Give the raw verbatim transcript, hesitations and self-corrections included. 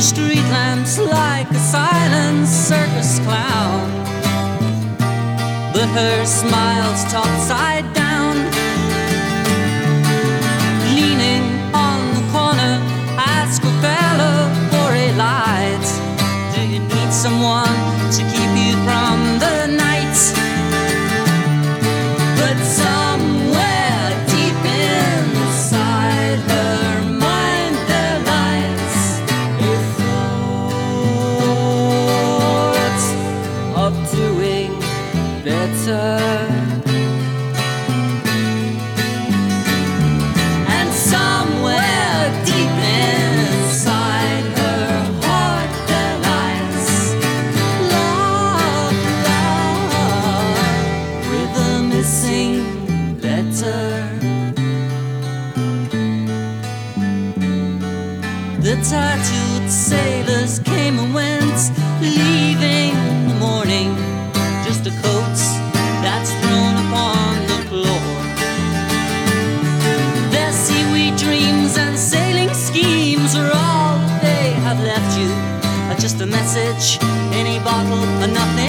street lamps like a silent circus clown, but her smile's topside down. Leaning on the corner, ask a fella for a light. Do you need someone to keep you from the night? But somewhere deep inside her mind there lies a thought of doing better. And somewhere deep inside her heart there lies love, love with a missing letter. The tattooed sailors came and went, leaving in the morning just a coat that's thrown upon the floor. Their seaweed dreams and sailing schemes are all they have left you, are just a message in a bottle, a nothing